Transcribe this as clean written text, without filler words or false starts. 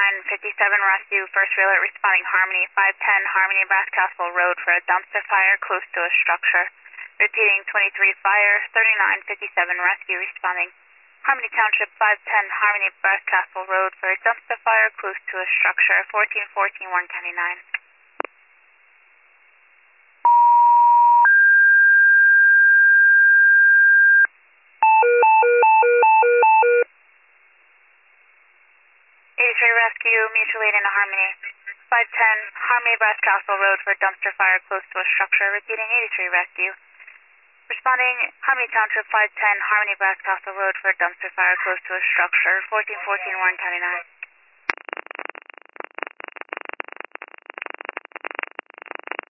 Rescue, first alert responding Harmony, 510 Harmony, Brass Castle Road for a dumpster fire close to a structure. Repeating, 23 Fire, 3957 Rescue responding Harmony Township, 510 Harmony, Brass Castle Road for a dumpster fire close to a structure, 1414 Warren County 9. 83 Rescue, mutual aid into Harmony. 510 Harmony, Brass Castle Road for a dumpster fire close to a structure. Repeating, 83 Rescue. Responding, Harmony Township, 510 Harmony, Brass Castle Road for a dumpster fire close to a structure. 1414 Warren County 9.